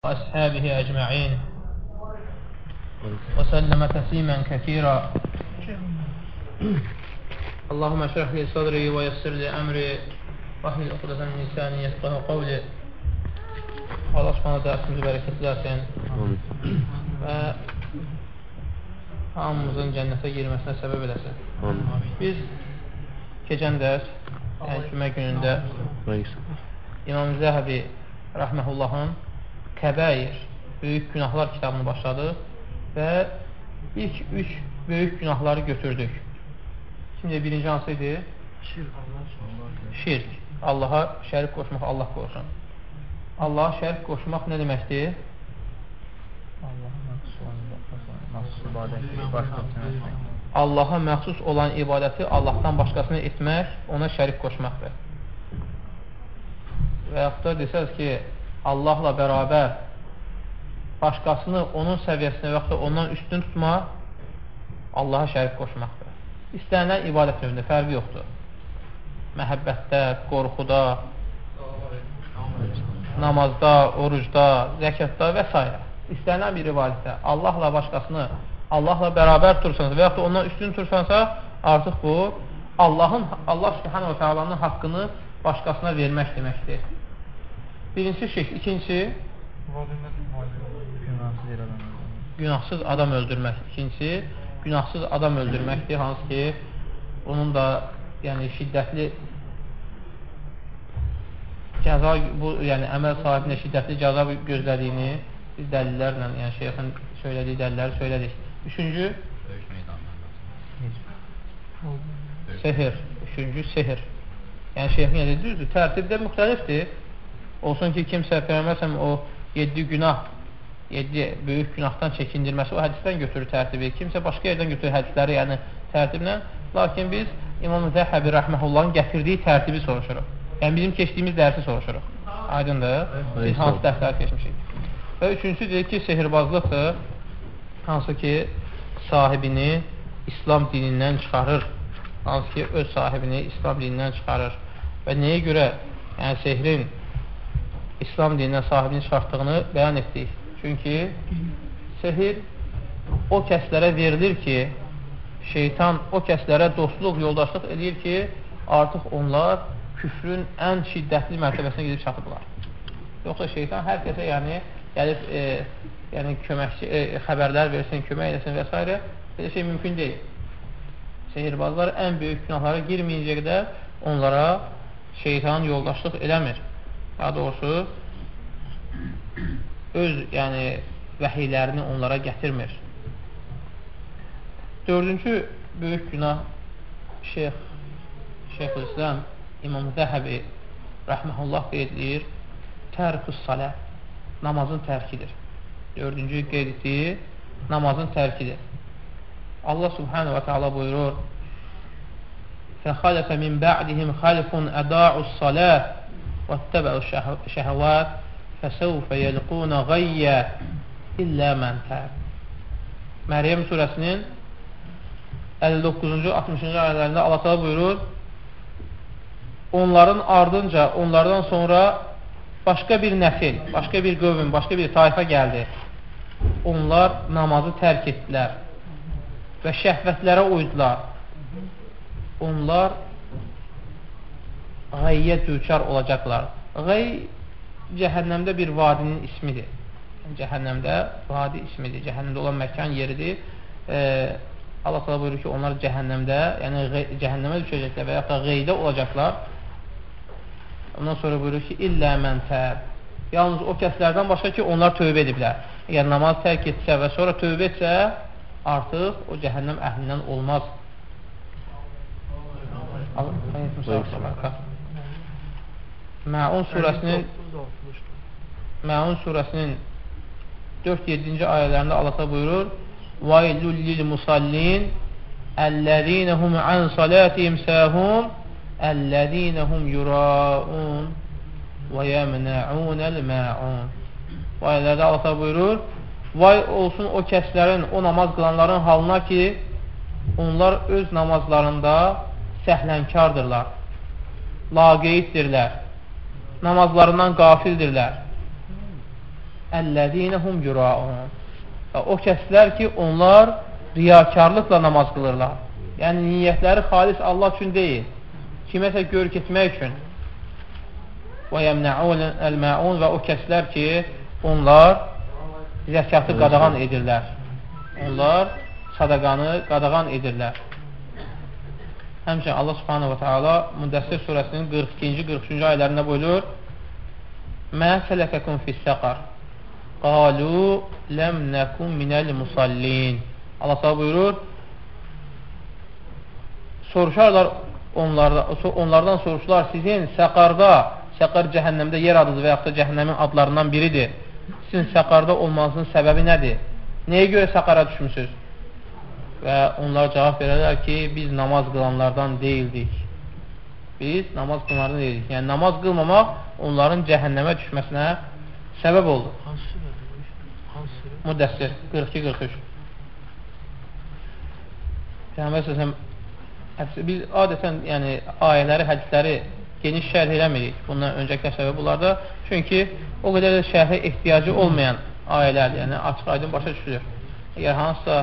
وأصحابه أجمعين وسلم تسليما كثيرا. اللهم اشرح لي صدري ويسر لي أمري واحلل عقدة من لساني يفقهوا قولي. Allah subhanahu dərsimizi bərəkətləsin və hamımızın cənnətə girməsinə səbəb eləsin. Biz keçən dərs, yəni cümə günündə İmam Zəhəbi rəhməhullahın Kəbəir, böyük günahlar kitabını başladıq və ilk 3 böyük günahları götürdük. Şimdi birinci hansıydı? Şirk. Allaha şərik qoşmaq, Allah qorusun. Allaha şərik qoşmaq nə deməkdir? Allaha məxsus olan ibadəti Allahdan başqasını etmək, ona şərik qoşmaqdır. Və yaxud da desəz ki, Allahla bərabər başqasını onun səviyyəsində və yaxud da ondan üstün tutmaq, Allaha şərik qoşmaqdır. İstənilən ibadət növündə fərqi yoxdur. Məhəbbətdə, qorxuda, namazda, orucda, zəkatda və s. İstənilən bir ibadətdə Allahla başqasını, Allahla bərabər tursansa və yaxud da ondan üstün tursansa, artıq bu, Allah subhanahu wa ta'alanın haqqını başqasına vermək deməkdir. Birincisi şirk, ikincisi günahsız adam öldürmək. İkincisi günahsız adam öldürməkdir, hansı ki, bunun da yəni şiddətli cəza, bu yəni əməl sahibində şiddətli cəza gözlədiyini biz dəlillərlə, yəni şeyxin söylədiyi dəlilləri söylədik. Üçüncü sehir. Üçüncü sehir. Yəni şeyxin dediyi düzdür, tərtibdə müxtəlifdir. Olsun ki, kimsə Peyğəmbərsəm o 7 günah, 7 böyük günahdan çəkindirməsi o hədisdən götürür tərtibi. Kimsə başqa yerdən götürür hədisləri, yəni tərtiblə. Lakin biz İmam Zəhəbi rəhməhullahın gətirdiyi tərtibi soruşuruq. Yəni bizim keçdiyimiz dərsi soruşuruq. Aydındır? Biz hansı dərsləri keçmişik. Və üçüncüsü deyir ki, sehirbazlıqdır. Hansı ki, sahibini İslam dinindən çıxarır. Hansı ki, öz sahibini İslam dinindən çıxarır. Və nəyə görə yəni sehrin İslam dinindən sahibini çıxartdığını bəyan etdik. Çünki sehir o kəslərə verilir ki, şeytan o kəslərə dostluq, yoldaşlıq edir ki, artıq onlar küfrün ən şiddətli mərtəbəsinə gedib çatıblar. Yoxsa şeytan hər kəsə yəni gəlib yəni köməkçi, xəbərlər versin, kömək eləsin və s. Belə şey mümkün deyil. Sehirbazlar ən böyük günahlara girməyincə qədər onlara şeytan yoldaşlıq eləmir. Daha doğrusu öz yəni vəhiylərini onlara gətirmir. Dördüncü böyük günah Şeyxülislam İmam Zəhəbi rəhməhullah deyir, tərk-ü salə, namazın tərkidir. Dördüncü qeyd etdiyi namazın tərkidir. Allah subhanahu wa ta'ala buyurur: فَخَلَفَ مِنْ بَعْدِهِمْ خَلْفٌ أَدَاعُوا الصَّلَاةَ وَاتَّبَعُوا الشَّهَوَاتِ فَسَوْفَ يَلْقُونَ غَيَّا إِلَّا مَنْ تَابَ. Məryəm surəsinin 59-cu 60-cı ayələrində Allah təala buyurur: onların ardınca, onlardan sonra başqa bir nəsil, başqa bir qövm, başqa bir tayfa gəldi. Onlar namazı tərk etdilər və şəhvətlərə uydular. Onlar qayyə düçar olacaqlar. Qay cəhənnəmdə bir vadinin ismidir. Cəhənnəmdə vadi ismidir. Cəhənnəmdə olan məkan yeridir. Allah təala buyurur ki, onlar cəhənnəmdə, yəni cəhənnəmə düşəcəklər və yaxud da qeydə olacaqlar. Ondan sonra buyurur ki, illə mən təb. Yalnız o kəslərdən başqa ki, onlar tövbə ediblər. Əgər namaz tərk etsə və sonra tövbə etsə, artıq o cəhənnəm əhlindən olmaz. Məun surəsinin 4-7-ci ayələrində Allah təala buyurur: "Vaylul lil musallin əlləzinəhum an salatihim sahun əlləzinəhum yuraun və yemna'unəl ma'un." Bu ayələrdə Allah təala buyurur: "Vay olsun o kəslərin, o namaz qılanların halına ki, onlar öz namazlarında səhlənkardırlar, laqeyddirlər, namazlarından qafildirlər Əllədinəhum yuraun. O kəslər ki, onlar riyakarlıqla namaz qılırlar. Yəni, niyyətləri xalis Allah üçün deyil. Kiməsə görük etmək üçün. Və yəmnəun əl-məun və o kəslər ki, onlar zəkatı qadağan edirlər. Onlar sadaqanı qadağan edirlər. Həmçinin Allah subhanahu wa ta'ala Müddəssir surəsinin 42-ci, 43-cü ayələrində buyurur: Mə sələkəkum fissəqar qalu ləm nəkum minəl musallin. Allah səhə buyurur, soruşarlar onlardan soruşlar, sizin səqarda, səqar cəhənnəmdə yer adıdır və yaxud da cəhənnəmin adlarından biridir. Sizin səqarda olmanızın səbəbi nədir? Nəyə görə səqara düşmüsünüz? Və onlar cavab verərlər ki, biz namaz qılanlardan deyildik. Biz namaz qılanlardan deyildik. Yəni, namaz qılmamaq onların cəhənnəmə düşməsinə səbəb oldu. Müddəssir 42-43. Peyğəmbər səsəm, biz adətən yəni, ayələri, hədisləri geniş şərh eləmirik bundan öncəki səbəb bunlarda. Çünki o qədər də şərhə ehtiyacı olmayan ayələrdir. Yəni, açıq aydın başa düşülür. Əgər hansısa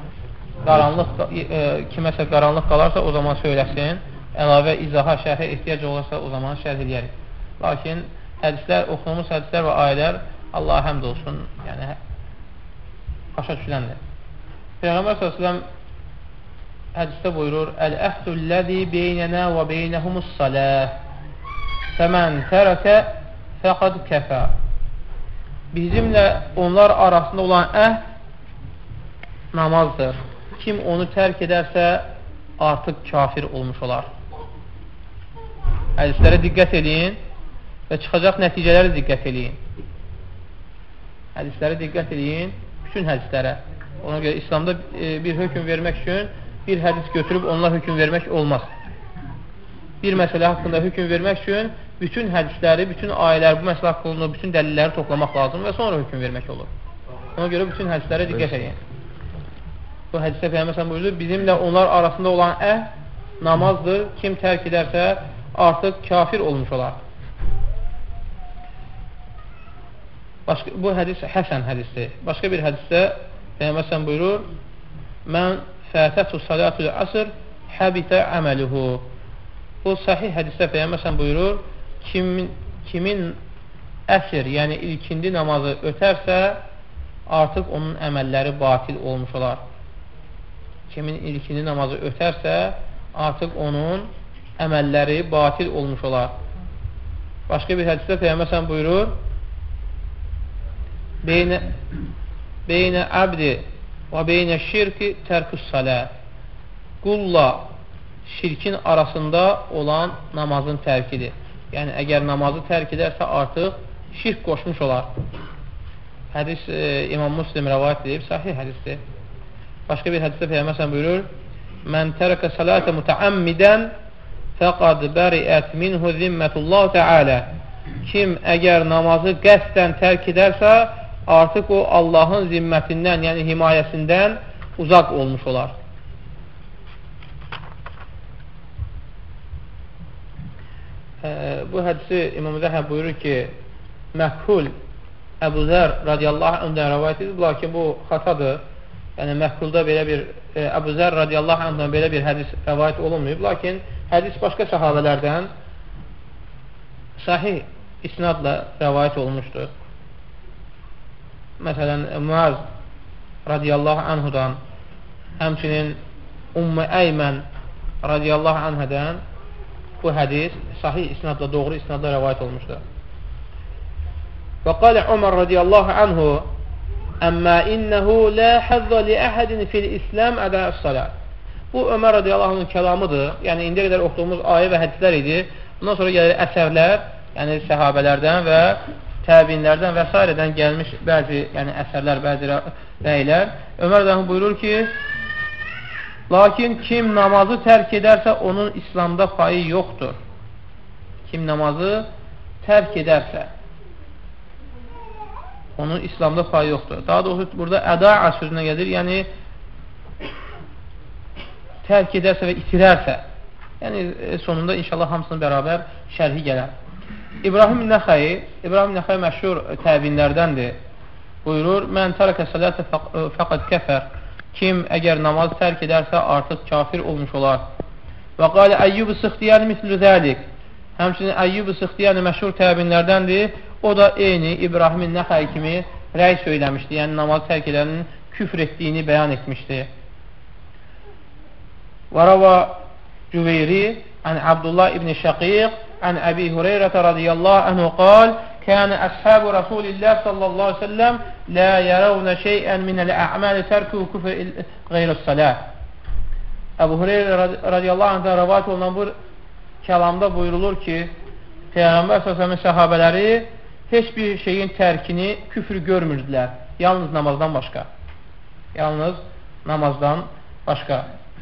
kiməsə qaranlıq qalarsa o zaman söyləsin, əlavə izaha, şərhə ehtiyac olursa o zaman şərh edərik. Lakin hədislər, oxunulmuş hədislər və ayələr Allaha həmd olsun, yəni başa düşüləndir. Peyğəmbər s.ə.v hədisdə buyurur: Əl-əhdülləzi beynənə və beynəhumus-saləh fəmən tərəkə fəqad kəfə. Bizimlə onlar arasında olan əhd namazdır. Kim onu tərk edərsə artıq kafir olmuş olar. Hədislərə diqqət edin və çıxacaq nəticələrə diqqət edin. Hədislərə diqqət edin, bütün hədislərə. Ona görə İslamda bir hökm vermək üçün bir hədis götürüb onlara hökm vermək olmaz. Bir məsələ haqqında hökm vermək üçün bütün hədisləri, bütün ayələr, bu məsələ haqqında bütün dəlilləri toplamaq lazım və sonra hökm vermək olur. Ona görə bütün hədislərə diqqət edin. Bu hədisdə Peyğəmbər buyurdu, bizimlə onlar arasında olan əhd namazdır. Kim tərk edərsə artıq kafir olmuş olar. Bu hədis həsən hədisdir. Başqa bir hədisdə Peyğəmbər buyurur, mən fətətu salatul əsr həbitə əməluhu. Bu sahih hədisdə Peyğəmbər buyurur, kimin əsr, yəni ilkindi namazı ötərsə artıq onun əməlləri batil olmuş olar. Kimin ilkini namazı ötərsə artıq onun əməlləri batil olmuş olar. Başqa bir hədisdə Peyğəmbər buyurur, beynə əbdi və beynə şirki tərkus salə. Qulla şirkin arasında olan namazın tərkidir. Yəni, əgər namazı tərk edərsə artıq şirk qoşmuş olar. Hədis İmam Müslim rəvayət edib, sahih hədisdir. Başqa bir hədisdə Peyğəmbər buyurur, mən tərəkə salətə mütəəmmidən fəqad bəriət minhu zimmətullah Teala. Kim əgər namazı qəsdən tərk edərsə, artıq o Allahın zimmətindən, yəni himayəsindən uzaq olmuş olar. Bu hədisi İmam Zəhəb buyurur ki, Məkhul Əbu Zər radiyallahu anhdan rəvayət edib, lakin bu xatadır. Yəni, Məkhulda belə bir Əbu Zər radiyallahu anhdan belə bir hədis rəvayət olunmayıb, lakin hədis başqa səhabələrdən sahih isnadla rəvayət olunmuşdur. Məsələn, Muaz radiyallahu anhudan, həmçinin Ümmü Əymən radiyallahu anhadan bu hədis sahih isnadla, doğru isnadla rəvayət olmuşdur. Və qalə Umar radiyallahu anhu əmmə innəhu lə həzzə li əhədin fil İslam ədəəs salat. Bu Ömər radiyallahu anhın kəlamıdır. Yəni, indiyə qədər oxuduğumuz ayə və hədislər idi. Bundan sonra gəlir əsərlər, yəni səhabələrdən və təbiinlərdən və s. gəlmiş bəzi əsərlər, bəzi rəylər. Ömər radiyallahu buyurur ki, lakin kim namazı tərk edərsə, onun İslamda payı yoxdur. Kim namazı tərk edərsə, onun İslamda payı yoxdur. Daha doğrusu, burada əda'a sözünə gəlir, yəni tərk edərsə və itirərsə. Yəni, sonunda inşallah hamısının bərabər şərhi gələr. İbrahim Nəxəy məşhur təbiinlərdəndir. buyurur, mən tərəkə salətə fəqəd kəfər. Kim əgər namaz tərk edərsə, artıq kafir olmuş olar. Və qalə Əyyub-ı Sıxtiyani mislü zəlik. Həmçinin Əyyub-ı Sıxtiyani məşhur təbinlərdəndir. O da eyni İbrahimin Nəxəy kimi rəy söyləmişdi. Yəni, namaz tərk edənin küfr etdiyini bəyan etmişdi. Və rəva Cüveyri ən Abdullah ibn Şəqiq ən Əbi Hüreyrətə radiyallahu anhu qal kənə əshəbu Rasulillah sallallahu aleyhi ve sellem lə yərəvnə şeyən minəl ə'məli tərkü küfr qeyrəs salat. Əbu Hüreyrə radiyallahu anhdan rəvat olunan bu kəlamda buyurulur ki, Peyğəmbər s.ə.v səhabələri heç bir şeyin tərkini küfr görmürdülər. Yalnız namazdan başqa. Yalnız namazdan başqa.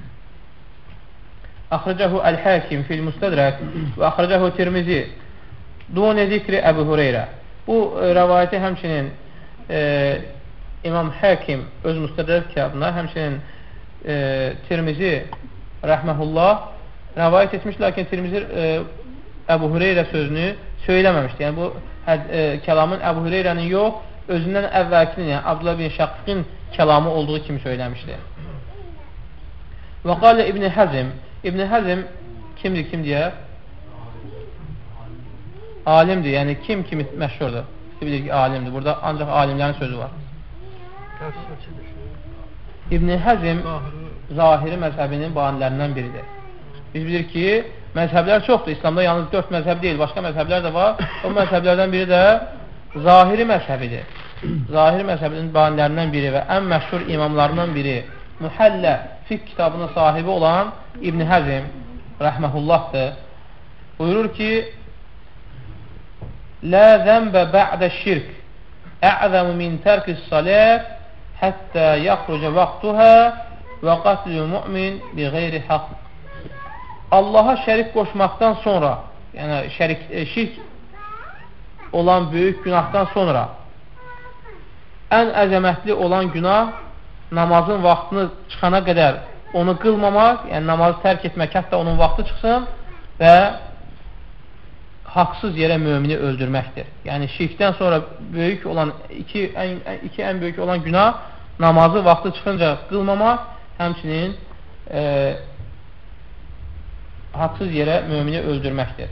Əxrəcəhu Əl-Həkim fil-Müstədrək və əxrəcəhu Tirmizi Duni zikri Əbu Hüreyrə. Bu rəvayəti həmçinin İmam Həkim öz Müstədrək kitabında, həmçinin Tirmizi rəhməhullah rəvayət etmiş, lakin Tirmizi Əbu Hüreyrə sözünü söyləməmişdir. Yəni, bu kəlamın Əbu Hüreyrənin yox, özündən əvvəlkinin, yəni Abdullah bin Şəqiqin kəlamı olduğu kimi söyləmişdir. Və qalə İbn Həzm. İbn Həzm kimdir, kim deyə? Alimdir, yəni kim kimi məşhurdur? Bilir ki, alimdir. Burada ancaq alimlərin sözü var. İbn Həzm zahiri məzhəbinin banilərindən biridir. Biz bilir ki, məzhəblər çoxdur. İslamda yalnız 4 məzhəb deyil, başqa məzhəblər də var. O məzhəblərdən biri də zahiri məzhəbidir. Zahiri məzhəbinin banilərindən biri və ən məşhur imamlarından biri Mühəllə fiqh kitabının sahibi olan İbn Həzm rəhməhullahdır. Buyurur ki, Lə zəmbə bə'də şirk ə'zəmu min tərkis salət həttə yaxrucə vaxtuhə və qatlü mümin bi qeyri haqq. Allaha şərik qoşmaqdan sonra, yəni şirk olan böyük günahdan sonra ən əzəmətli olan günah namazın vaxtını çıxana qədər onu qılmamaq, yəni namazı tərk etmək, hətta onun vaxtı çıxsın və haqsız yerə mömini öldürməkdir. Yəni şirkdən sonra böyük olan iki ən böyük olan günah namazı vaxtı çıxınca qılmamaq, həmçinin haqsız yerə mömini öldürməkdir.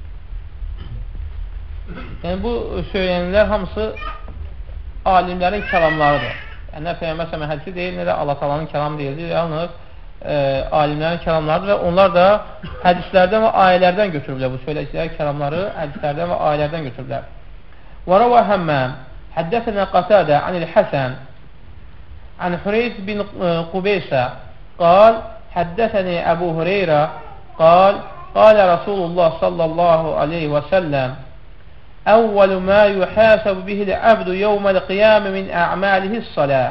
Yəni bu söylənilər hamısı alimlərin kəlamlarıdır. Yəni nə Peyğəmbər s.ə.v hədisi deyil, nə də Allah Taala'nın kəlamı deyildir. Yalnız alimlərin kəlamlarıdır və onlar da hədislərdən və ayələrdən götürüblər. Bu söylədikləri kəlamları hədislərdən və ayələrdən götürüblər. Və rəvə həmməm həddəsənə Qatadə anil Həsən an Hüreys bin Qubeysə qal həddəsəni Əbu Hüreyrə qal qalə Rasulullah sallallahu aleyhi və səlləm əvvəlu mə yuhasəbu bihil əbdu yevməl qiyamə min ə'məlihi's salə.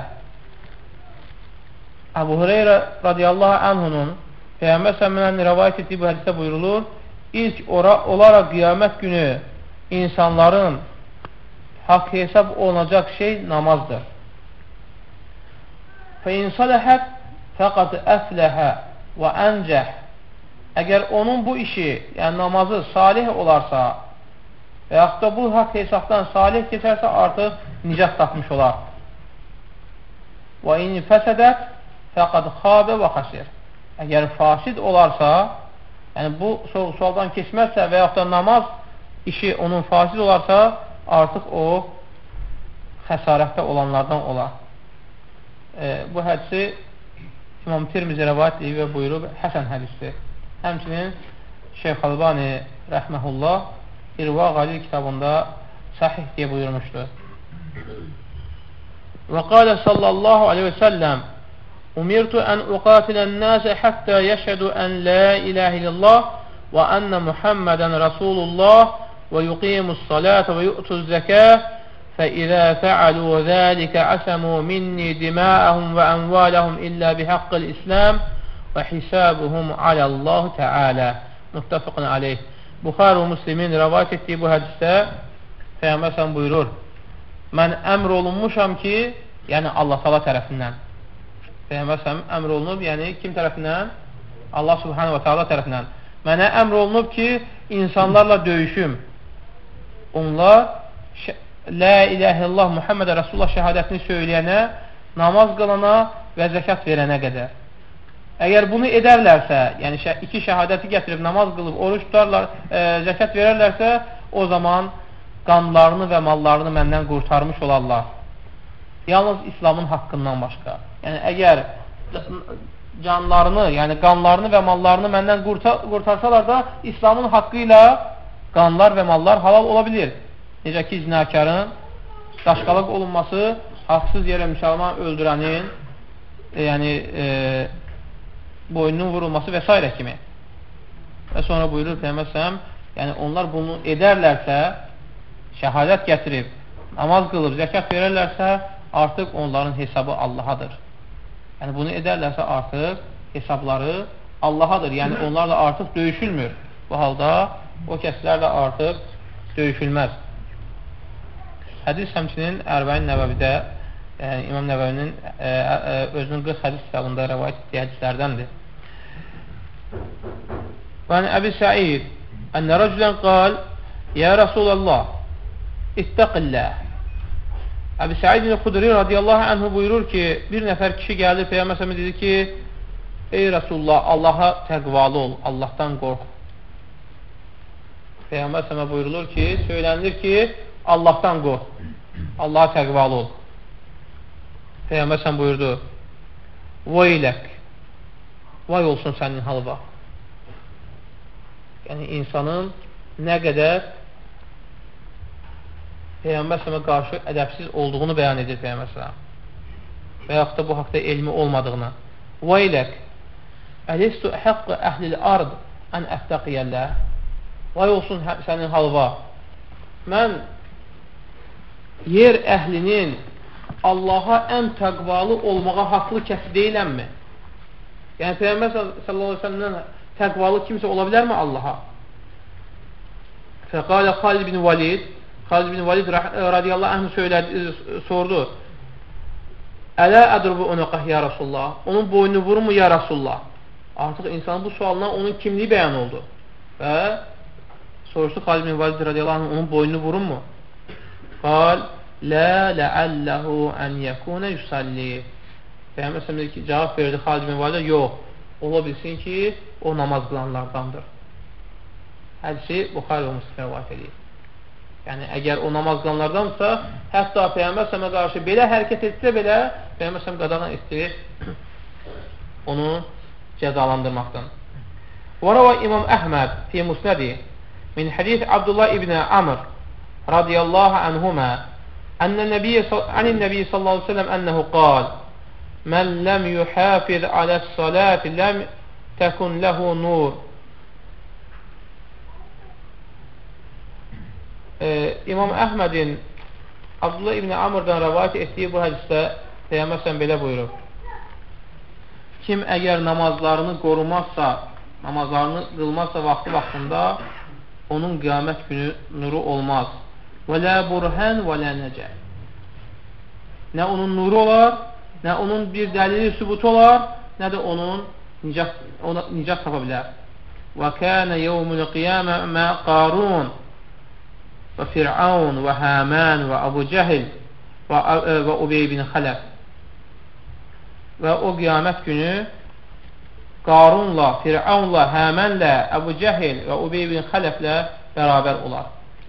Əbu Hüreyrə radiyallahu anhunun Peyğəmbər s.ə.v rəvayət etdiyi bu hədisdə buyurulur, ilk olaraq qiyamət günü insanların haqq hesab olunacaq şey namazdır. فَاِنْ صَلَحَتْ فَقَدْ أَفْلَهَ وَاَنْجَحْ. Əgər onun bu işi, yəni namazı salih olarsa və yaxud da bu haqq hesabdan salih keçərsə artıq nicat tapmış olar. وَاِنْ فَسَدَتْ fəqad xabə və xəsir. Əgər fasid olarsa, yəni bu sualdan keçməzsə və yaxud da namaz işi onun fasid olarsa, artıq o xəsarətdə olanlardan olar. Bu hədisi İmam Tirmizi rəvayət edib və buyurub, Həsən hədisdir. Həmçinin Şeyx Albani rəhməhullah İrva Qalil kitabında sahih deyə buyurmuşdur. Və qalə sallallahu aleyhi və səlləm Umirtu ən uqatilən nəsə həttə yəşhədu ən la iləhə illallah və ənə Muhammədən Rasulullah və yuqimus salətə və yu'tuz zəkəh fəizə fəalu zəlikə əsəmu minni dima'əhum və ənvaləhum illə bihaqqil İslam və hisabuhum aləllahu Teala. Muttəfiqun aleyh. Buxar və Müslimin rəvayət etdiyi bu hədisdə Peyğəmbər sən buyurur, mən əmr olunmuşam ki, yəni Allah Taala tərəfindən. Peyğəmbər əmr olunub, yəni kim tərəfindən? Allah Subhanahu wa Taala tərəfindən. Mənə əmr olunub ki, insanlarla döyüşüm. Onlar La ilahe illallah Muhammed Rasulullah şəhadətini söyləyənə, namaz qılana və zəkat verənə qədər. Əgər bunu edərlərsə, yəni iki şəhadəti gətirib namaz qılıb, oruç tutarlar, zəkat verərlərsə, o zaman qanlarını və mallarını məndən qurtarmış olarlar. Yalnız İslamın haqqından başqa. Yəni əgər canlarını, yəni qanlarını və mallarını məndən qurtarsalar da İslamın haqqı ilə qanlar və mallar halal ola bilir. Necə ki, zinakarın daşqalıq olunması, haqsız yerə müsəlman öldürənin boynunun vurulması və s. kimi. Və sonra buyurur Peyğəmbər s.ə.v. Yəni onlar bunu edərlərsə, şəhadət gətirib, namaz qılıb, zəkat verərlərsə, artıq onların hesabı Allahadır. Yəni bunu edərlərsə artıq hesabları Allahadır. Yəni onlarla artıq döyüşülmür. Bu halda o kəslərlə artıq döyüşülməz. Hədis həmçinin Ərbəin Nəvəvidə, yəni İmam Nəvəvinin özünün 40 hədis kitabında rəvayət etdiyi hədislərdəndir. Və Əbi Səid ənə rəculən qal Ya Rasulallah İttəqilləh. Əbi Səid Xudri radiyallahu anhu buyurur ki, bir nəfər kişi gəldi Peyğəmbər s.ə.v. dedi ki, ey Rasulullah, Allaha təqvalı ol, Allahdan qorx. Peyğəmbər s.ə.v. buyurulur ki, söylənilir ki, Allahdan qorx, Allaha təqvalı ol. Peyğəmbər s.ə.v. buyurdu, Vaylək, vay olsun sənin halva. Yəni insanın nə qədər Peyğəmbər s.ə.və qarşı ədəbsiz olduğunu bəyan edir Peyğəmbər s.ə.və və yaxud da bu haqda elmi olmadığını. Vaylək, əlistu həqqı əhlil ard ən əftəqiyyəllə. Vay olsun sənin halva. Mən yer əhlinin Allaha ən təqvalı olmağa haqlı kəsi deyiləmmi? Yəni Peyğəmbər s.ə.vədən təqvalı kimsə ola bilərmi Allaha? Fəqalə Xalid bin Valid radiyallahu anh sordu. Ələ ədrubu unuqah ya Rasulullah. Onun boynunu vurur mu ya Rasulullah? Artıq insanın bu sualına onun kimliyi bəyan oldu. Və soruşdu Xalid bin Valid radiyallahu anh onun boynunu vurur mu? Qal, lə ləəlləhu ən yəkunə yusalli. Peyğəmbər s.ə.v. cavab verdi Xalid bin Valid, yox, ola bilsin ki, o namaz qılanlardandır. Hədisi Buxari və Müslim rivayət edir. Yəni, əgər o namaz qılanlardansa, hətta Peyğəmbər s.ə.və qarşı belə hərəkət etsə belə, Peyğəmbər s.ə.və qadağan etdi onu cəzalandırmaqdan. Və rəvə İmam Əhməd fi Musnədi min hədis Abdullah ibn Amr radiyallahu anhumə ənin nəbiyyə sallallahu aleyhi ve sellem ənəhu qal mən ləm yuhafiz aləs-salati ləm təkun ləhu nur. İmam Əhmədin Abdullah ibn Amr'dan rəvayət etdiyi bu hədisdə Peyğəmbər s.ə.v. belə buyurur. Kim əgər namazlarını qorumazsa, namazlarını qılmazsa vaxtında onun qiyamət günü nuru olmaz. Və lə burhən və lə nəcə. Nə onun nuru olar, nə onun bir dəlili sübutu olar, nə də onun nicat tapa bilər. Və kənə yevmül qiyamə mə qarun və Fir'aun və Həmən və Əbu Cəhil və Ubey bin Xələf. Və o qiyamət günü Qarunla, Fir'aunla, Həmənlə, Əbu Cəhil və Ubey bin Xələflə bərabər olar.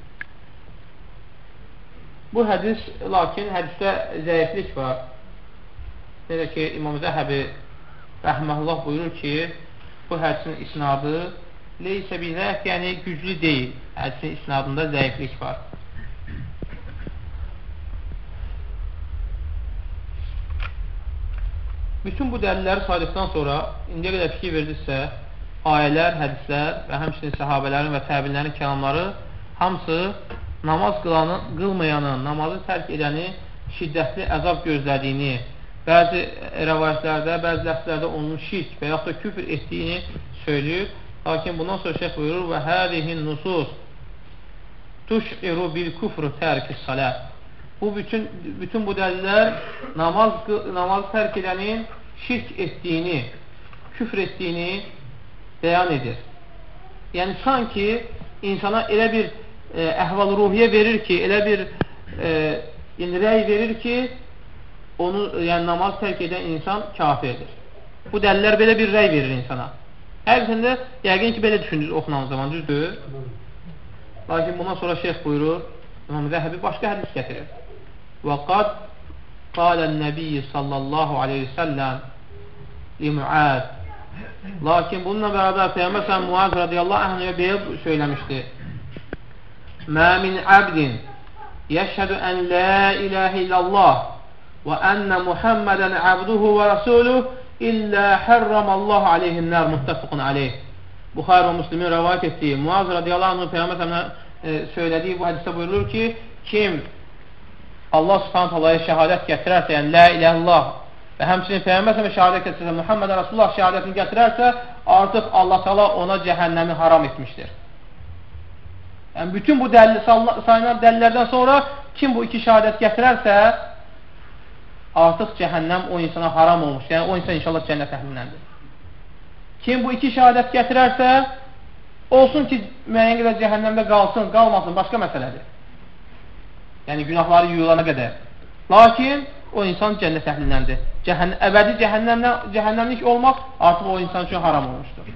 Bu hədis, lakin hədisdə zəiflik var. Necə ki, İmam Zəhəbi rəhməhullah buyurur ki, bu hədisin isnadı leysə bizək, yəni güclü deyil. Hədisin isnadında zəiflik var. Bütün bu dəlilləri saydıqdan sonra indiyə qədər fikir verdiksə, ayələr, hədislər və həmçinin səhabələrin və təbinlərin kəlamları hamısı namaz qılmayanın, namazı tərk edəni şiddətli əzab gözlədiyini, bəzi rəvayətlərdə, bəzi ləfslərdə onun şirk və yaxud da küfr etdiyini söylüyor. Lakin bundan sonra şeyh buyurur və hədihin nusus tuş'iru bil kufru tərk-i salət. Bu bütün bu dəlillər namazı tərk edənin şirk etdiyini, küfr etdiyini bəyan edir. Yəni sanki insana elə bir əhval-ruhiyyə verir ki, elə bir yəni rəy verir ki, onu, yəni namaz tərk edən insan kafirdir. Bu dəlillər belə bir rəy verir insana. Həqiqətən də yəqin ki, belə düşündünüz oxunan zaman, düzdür? Lakin bundan sonra şeyx buyurur, İmam Zəhəbi başqa hədis gətirir. Və qad qalən nəbiyyi sallallahu aleyhi səlləm li Muaz. Lakin bununla bərabər Peyğəmbər sən Muaz radiyallahu anh'a belə söyləmişdi. Mə min abdin yəşhədu ən la ilahə illallah və ennə Muhammədən abduhu və rasuluh illə hərramallahu aleyhin nər muttəfiqun aleyh. Buxarə və Müslimin rəvayət etdiyi Muaz radiyallahu anh'a Peyğəmbər sənə söylədiyi bu hədisdə buyurulur ki, kim Allah subhanahu aleyhi şəhadət gətirərsə, yəni la ilahə illallah və həmçinin Peyğəmbər sənə şəhadət gətirərsə, Muhammədən Rasulullah şəhadətini gətirərsə, artıq Allah təala ona cəhənnəmi haram etmişdir. Yəni, bütün bu sayılan dəlillərdən sonra kim bu iki şəhadət gətirərsə, artıq cəhənnəm o insana haram olmuş. Yəni, o insan inşallah cənnət əhlindəndir. Kim bu iki şəhadət gətirərsə, olsun ki, müəyyən qədər cəhənnəmdə qalsın, qalmasın, başqa məsələdir. Yəni, günahları yuyulana qədər. Lakin, o insan cənnət əhlindəndir. Əbədi cəhənnəmlik olmaq artıq o insan üçün haram olmuşdur.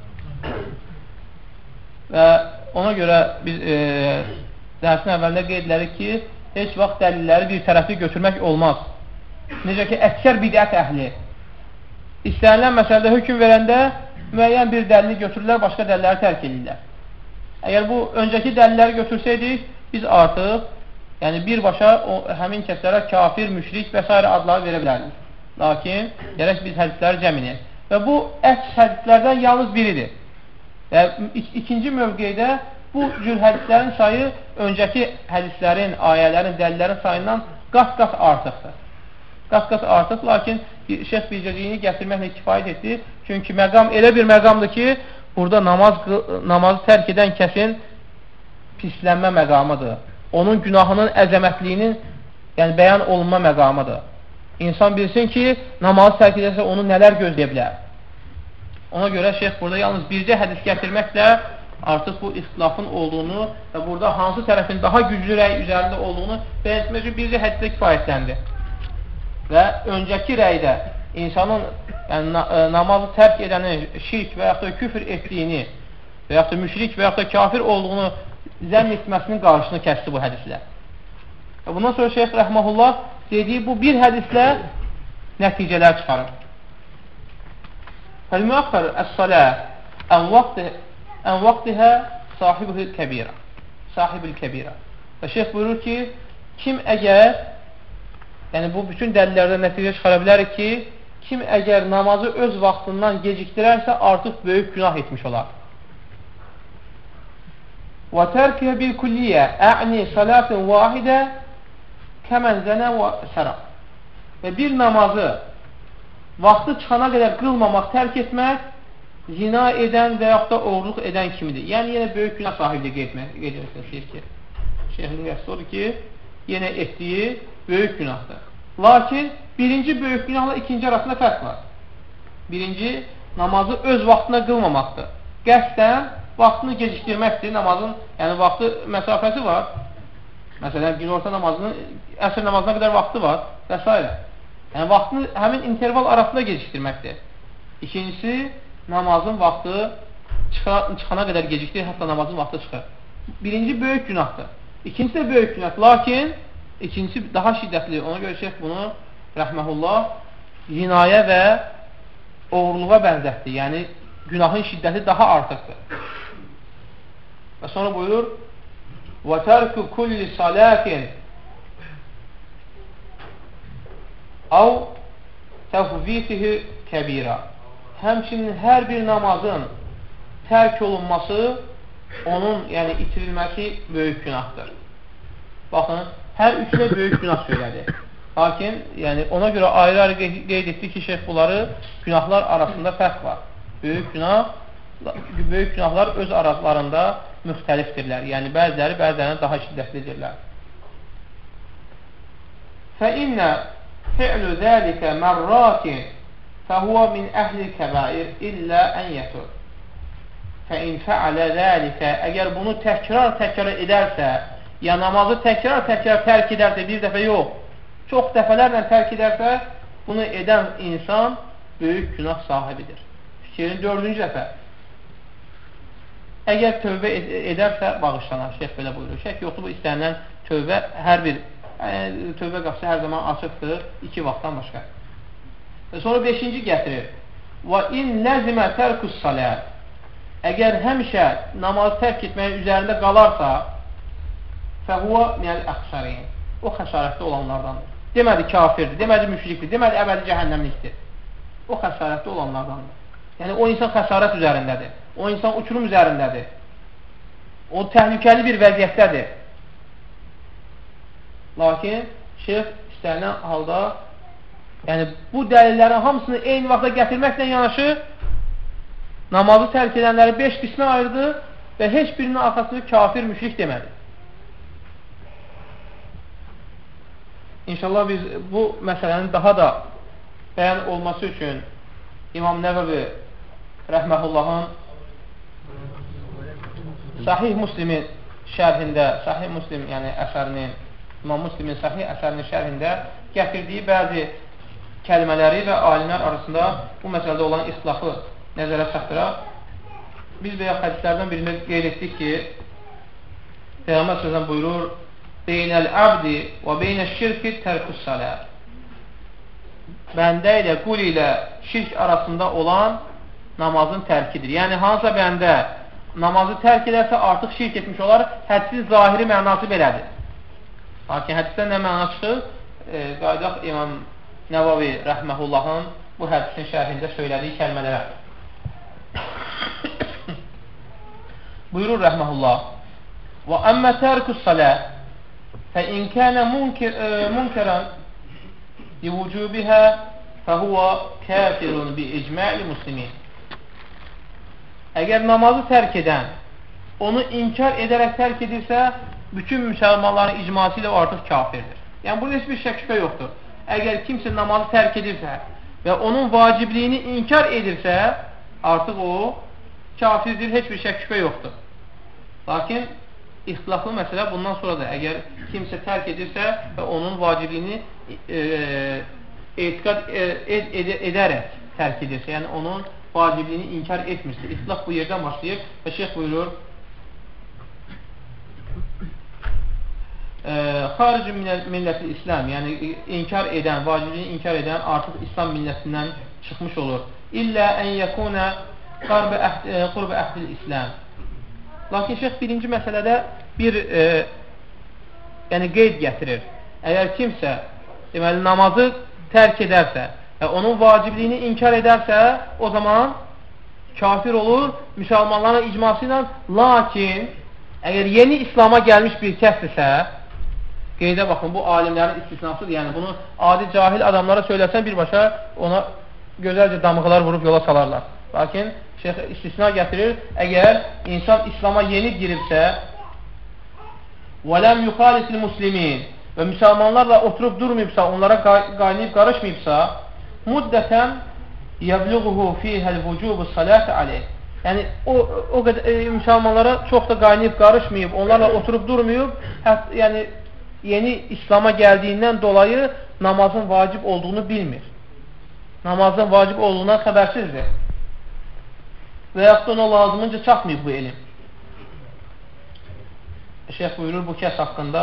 Və ona görə biz dərsin əvvəlində qeyd edirik ki, heç vaxt dəlilləri bir tərəfli götürmək olmaz. Necə ki, əksər bidət əhli istənilən məsələdə hökm verəndə müəyyən bir dəlili götürürlər, başqa dəlilləri tərk edirlər. Əgər bu öncəki dəlilləri götürsəydik, biz artıq yəni birbaşa həmin kəslərə kafir, müşrik və s. adları verə bilərdik. Lakin, gərək biz hədisləri cəm edək. Və bu əks hədislərdən yalnız biridir. Və ikinci mövqeydə bu cür hədislərin sayı öncəki hədislərin, ayələrin, dəlillərin sayından qat-qat artıqdır. Qat-qat artıq, lakin şeyx bircəliyini gətirməklə kifayət etdi. Çünki məqam elə bir məqamdır ki, burada namazı tərk edən kəsin pislənmə məqamıdır. Onun günahının əzəmətliyinin yəni bəyan olunma məqamıdır. İnsan bilsin ki, namazı tərk edərsə onu nələr gözləyə bilər. Ona görə şeyx burada yalnız bircə hədis gətirməklə artıq bu ixtilafın olduğunu və burada hansı tərəfin daha güclü rəy üzərində olduğunu bəyan etmək üçün bircə hədisdə kifayətləndir. Və öncəki rəydə insanın yəni, namazı tərk edənin şirk və yaxud da küfr etdiyini və yaxud da müşrik və yaxud da kafir olduğunu zənn etməsinin qarşısını kəsdi bu hədislə. Və bundan sonra Şeyx Rəhməhullah dediyi bu bir hədislə nəticələr çıxarır. Fəl-müəxxər əs-salə ən vaxtihə sahibül kəbirə. Və Şeyx buyurur ki, kim əgər yəni bu bütün dəlillərdən nəticə çıxara bilərik ki, kim əgər namazı öz vaxtından gecikdirərsə artıq böyük günah etmiş olar. Və tərkiyyə bil-kulliyyə ə'ni salatin vahidə kəmən zənə və səraq. Və bir namazı vaxtı çıxana qədər qılmamaq, tərk etmək zina edən və yaxud da oğurluq edən kimidir. Yəni, yenə böyük günah sahibi qeyd etmək ki, şeyhin qəsdi odur ki, yenə etdiyi böyük günahdır. Lakin birinci böyük günahla ikinci arasında fərq var. Birinci, namazı öz vaxtına qılmamaqdır. Qəsdən vaxtını gecikdirməkdir. Namazın, yəni vaxtı məsafəsi var. Məsələn, günorta namazının, əsr namazına qədər vaxtı var və s. Yəni, vaxtını həmin interval arasında gecikdirməkdir. İkincisi, namazın vaxtı çıxana qədər gecikdir, hətta namazın vaxtı çıxır. Birinci böyük günahdır. İkincisi də böyük günah. Lakin, ikincisi daha şiddətli. Ona görə şeyh bunu, rəhməhullah, zinaya və oğurluğa bənzətdir. Yəni, günahın şiddəti daha artıqdır. Və sonra buyurur, وَتَرْكُ كُلِّ صَلَاةٍ اَوْ تَفْوِيتِهِ كَبِيرًا. Həmçinin hər bir namazın tərk olunması, onun yəni itirilməsi böyük günahdır. Baxın, hər üçlə böyük günah söylədi. Lakin, yəni ona görə ayrı-ayrı qeyd etdi ki, şeyh bunları günahlar arasında fərq var. Böyük günahlar öz aralarında müxtəlifdirlər. Yəni, bəziləri daha şiddətlidirlər. فَإِنَّ فِعْلُ ذَٰلِكَ مَرَّاتٍ فَهُوَ مِنْ أَهْلِ الْكَبَائِرِ إِلَّا أَنْ يَتُرْ فَإِنْ فَعَلَ ذَٰلِكَ. Əgər bunu təkrar edərsə, Ya namazı təkrar tərk edərsə, bir dəfə yox, çox dəfələrlə tərk edərsə, bunu edən insan böyük günah sahibidir. Fikrin 4-cü dəfə. Əgər tövbə edərsə, bağışlanar. Şeyh belə buyurur. Şeyh yoxdur, bu istənilən tövbə hər bir tövbə qapısı hər zaman açıqdır, 2 vaxtdan başqa. Və sonra 5-ci gətirir. Və in ləzimə tərkus salət. Əgər həmişə namazı tərk etməyin üzərində qalarsa, fəhuvə minəl əxsərin. O xəsarətli olanlardandır. Demədi kafirdir, demədi müşrikdir, demədi əbədi cəhənnəmlikdir. O xəsarətli olanlardandır. Yəni o insan xəsarət üzərindədir. O insan uçurum üzərindədir. O təhlükəli bir vəziyyətdədir. Lakin şeyh istənilən halda yəni bu dəlillərin hamısını eyni vaxtda gətirməklə yanaşı namazı tərk edənləri 5 qismə ayırdı və heç birinin arxasını kafir, müşrik demədi. İnşallah biz bu məsələnin daha da bəyan olması üçün İmam Nəvəvi rəhməhullahın Sahih Müslimin şərhində, Sahih Müslim yəni əsərinin, İmam Müslimin Sahih əsərinin şərhində gətirdiyi bəzi kəlmələri və alimlər arasında bu məsələdə olan islahı nəzərə çatdıraq. Biz veya hədislərdən birində qeyd etdik ki, Peyğəmbər sözdən buyurur, Beynəl əbdi və beynəl şirki tərkus salər. Bəndə ilə, qul ilə şirk arasında olan namazın tərkidir. Yəni, hansısa bəndə namazı tərk edərsə artıq şirk etmiş olar, hədsin zahiri mənası belədir. Lakin hədisdən nə məna çıxır? Qaydaq İmam Nəvavi rəhməhullahın bu hədisin şərhində söylədiyi kəlmələrə. Buyurur rəhməhullah, və əmmə tərkus salə فإن كان منكرا لوجوبها فهو كافر بإجماع المسلمين. Əgər namazı tərk edən onu inkar edərək tərk edirsə, bütün müsəlmanların icması ilə artıq kafirdir. Yəni, burada heç bir şək-şübhə yoxdur. Əgər kimsə namazı tərk edirsə və onun vacibliyini inkar edirsə, artıq o kafirdir, heç bir şək-şübhə yoxdur. Lakin İxtilaflı məsələ bundan sonra da əgər kimsə tərk edirsə və onun vacibliyini etiqad edərək tərk edirsə, yəni onun vacibliyini inkar etmirsə, İxtilaf bu yerdən başlayır və şeyh buyurur, xarici milləti İslam, yəni inkar edən, vacibliyini inkar edən artıq İslam millətindən çıxmış olur. İllə ən yəkunə qurb əhdil İslam. Lakin şeyh birinci məsələdə bir yəni qeyd gətirir. Əgər kimsə deməli, namazı tərk edərsə və onun vacibliyini inkar edərsə, o zaman kafir olur müsəlmanların icması ilə. Lakin əgər yeni İslama gəlmiş bir kəsdirsə, qeydə baxın, bu alimlərin istisnasıdır. Yəni bunu adi cahil adamlara söyləsən birbaşa ona gözəlcə damğalar vurub yola salarlar. Lakin şeyh istisna gətirir, əgər insan İslama yeni giribsə وَلَمْ يُخَالِسِ الْمُسْلِمِينَ və müsəlmanlarla oturub durmayıbsa, onlara qaynayıb qarışmayıbsa, muddətən يَبْلُغُهُ فِيهَ الْوُجُوبُ الصَّلَاةِ عَلَيْهِ. Yəni, o qədər müsəlmanlara çox da qaynayıb qarışmayıb, onlarla oturub durmayıb, yəni yeni İslama gəldiyindən dolayı namazın vacib olduğunu bilmir. Namazın vacib olduğundan xəbərsizdir. Və yaxud da ona lazımınca çatmayıb bu elm. Şeyh buyurur bu kəs haqqında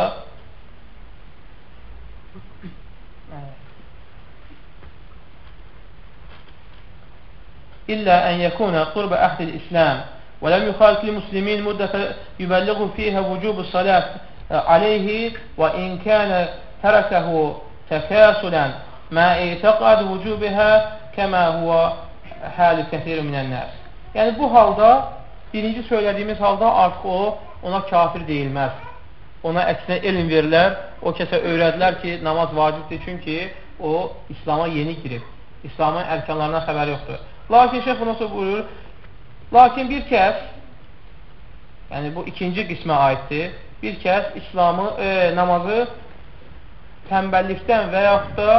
İllə ən yəkuna qurba əhdil İslam və ləm yuxalifli muslimin müddətə yübəlliğu fiyhə vücubu salat aleyhi və in kənə tərəkəhu təkəsulən mə eytəqad vücubihə kəmə huvə həli kəthiri minən nəs. Yəni bu halda, birinci söylədiyimiz halda artıq o ona kafir deyilməz. Ona əksinə elm verilər, o kəsə öyrədilər ki, namaz vacibdir, çünki o İslama yeni girib. İslamın ərkanlarından xəbəri yoxdur. Lakin şeyh buna sonra buyurur, lakin bir kəs, yəni bu ikinci qismə aiddir, bir kəs İslamı, namazı tənbəllikdən və yaxud da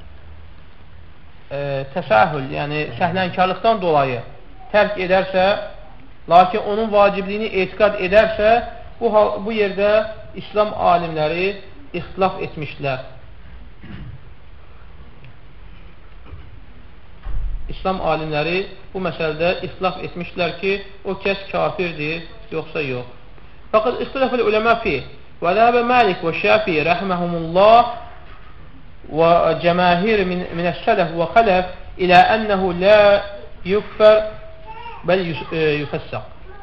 təsahül, yəni səhlənkarlıqdan dolayı tərk edərsə, lakin onun vacibliyini etiqad edərsə, bu yerdə İslam alimləri ixtilaf etmişlər. İslam alimləri bu məsələdə ixtilaf etmişlər ki, o kəs kafirdir, yoxsa yox. Fəqət ixtilafəl uləmə fi və ləbə Məlik və Şəfi rəhməhumullah və cəmahir minəs-sələf və xələf ilə ənəhu lə yukfər bəl yufəssaq.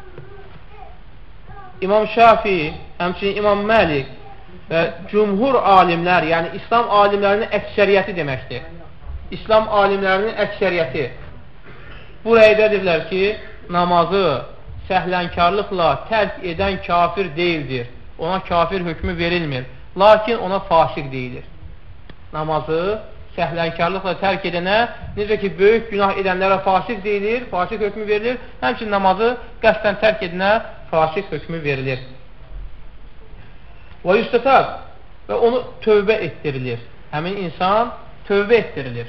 İmam Şəfi, həmçinin İmam Məlik və cümhur alimlər, yəni İslam alimlərinin əksəriyyəti deməkdir. İslam alimlərinin əksəriyyəti bu rəydədirlər ki, namazı səhlənkarlıqla tərk edən kafir deyildir. Ona kafir hökmü verilmir. Lakin ona fasiq deyilir. Namazı səhlənkarlıqla tərk edənə, necə ki, böyük günah edənlərə fasiq deyilir, fasiq hökmü verilir. Həmçinin namazı qəsdən tərk edənə fasiq hökmü verilir. Və yüstətab və onu tövbə etdirilir. Həmin insan tövbə etdirilir.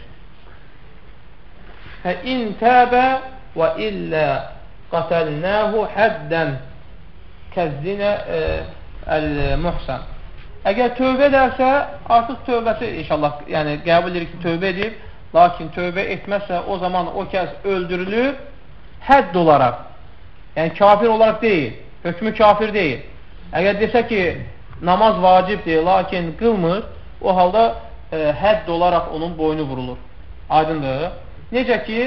Fə in təbə və illə qatəlnəhu həddən kəzzinə əl-muhsən. Əgər tövbə edərsə, artıq tövbəsi inşallah, yəni qəbul edir ki, tövbə edib, lakin tövbə etməzsə, o zaman o kəs öldürülür hədd olaraq. Yəni kafir olaraq deyil, hökmü kafir deyil. Əgər desə ki, namaz vacibdir, lakin qılmır, o halda hədd olaraq onun boynu vurulur. Aydındır. Necə ki,